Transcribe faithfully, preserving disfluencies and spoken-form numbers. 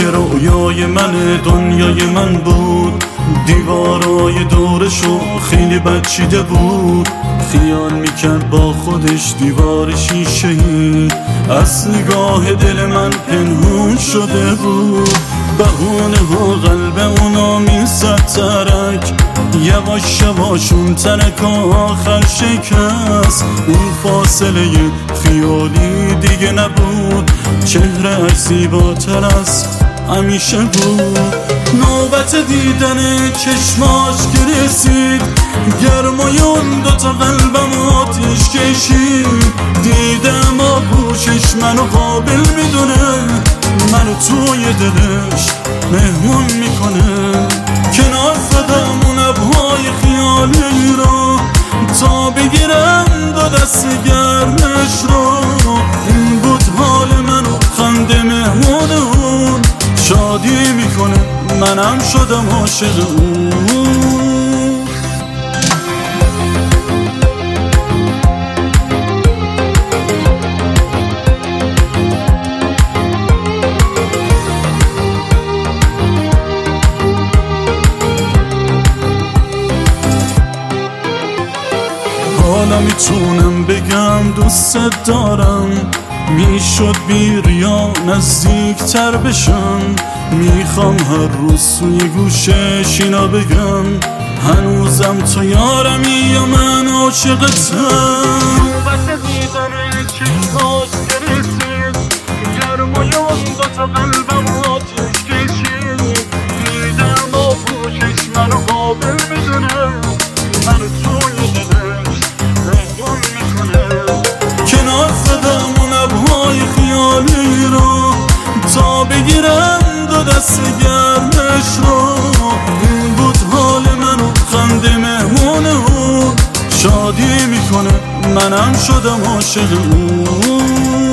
که رویای من دنیای من بود، دیوارای دورشو خیلی بچیده بود. خیال میکرد با خودش دیوار شیشه‌ای از نگاه دل من پنهون شده بود. بهونه و قلب اونا میزد ترک، یواش یواش اون ترک آخر شکست. اون فاصله خیالی دیگه نبود، چهره اش زیباتر از همیشه بود. نوبت دیدن چشماش که رسید، گرمای اون دوتا قلبم آتیش کشید. دیدم آغوشش منو قابل میدونه، منو توی دلش مهمون میکنه. کنار زدم اون ابرهای خیالی رو تا بگیرم دو دست گرمش رو. این بود حال منو، خنده مهمون اون، شادی میکنه منم شدم عاشق اون. حالا میتونم بگم دوست دارم، میشد بی ریا نزدیک تر بشم. میخوام هر روز توی گوشش اینا بگم، هنوزم تو یارمی یا من عاشقتم. نوبت دیدن چشماش که رسید، گرمای اون دوتا قلبم آتیش کشید. دیدم آغوشش منو قابل میدونه، منو توی دلش مهمون میکنه. کنار زدم اون ابرهای خیالی رو تا بگیرم دو دست گرمش رو. این بود حال منو، خنده مهمون اون، شادی میکنه منم شدم عاشق اون.